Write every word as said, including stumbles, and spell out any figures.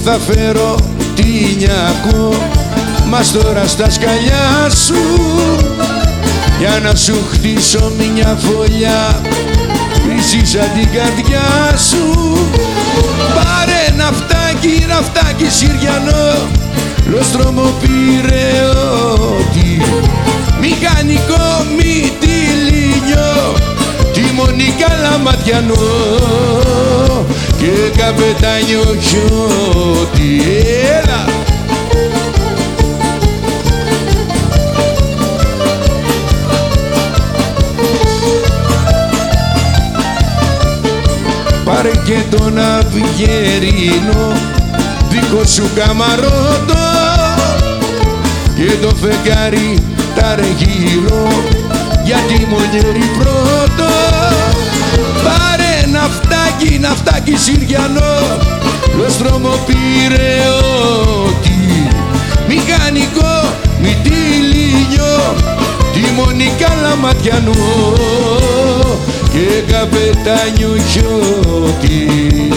θα φέρω τινιακό, μας τώρα στα σκαλιά σου, για να σου χτίσω μια φωλιά πίσω σαν την καρδιά σου. Πάρε ναυτάκι, ναυτάκι Συριανό, λοστρόμο Πειραιώτη, μηχανικό Μυτιλήνιο, τιμόνι Καλαματιανό και καπετάνιο Χιώτη. Έλα! Πάρε και τον Αυγερίνο, δικό σου καμαρότο, και το φεγγάρι ταργύρο, για τη Μονιέρη πρώτο. Πάρε ναυτάκι, ναυτάκι Συριανό, λοστρόμο Πειραιώτη, μηχανικό Μυτιλήνιο, τιμόνι Καλαματιανό και καπετάνιο Χιώτη.